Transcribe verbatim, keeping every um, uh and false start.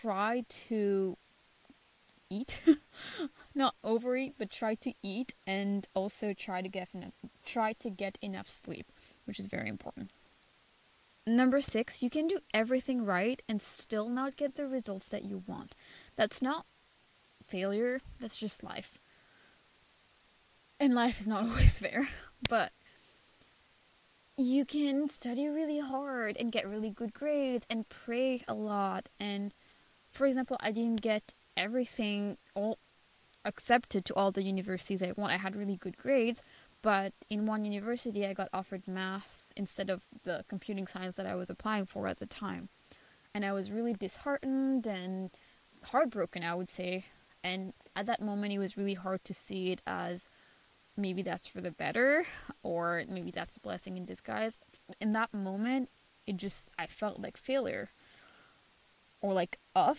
try to eat, not overeat, but try to eat, and also try to get enough, try to get enough sleep, which is very important. Number six, you can do everything right and still not get the results that you want. That's not failure, that's just life. And life is not always fair, but you can study really hard and get really good grades and pray a lot. And for example, I didn't get everything all accepted to all the universities I want. I had really good grades, but in one university I got offered math instead of the computing science that I was applying for at the time. And I was really disheartened and heartbroken, I would say. And at that moment, it was really hard to see it as maybe that's for the better, or maybe that's a blessing in disguise. In that moment, it just, I felt like failure, or like a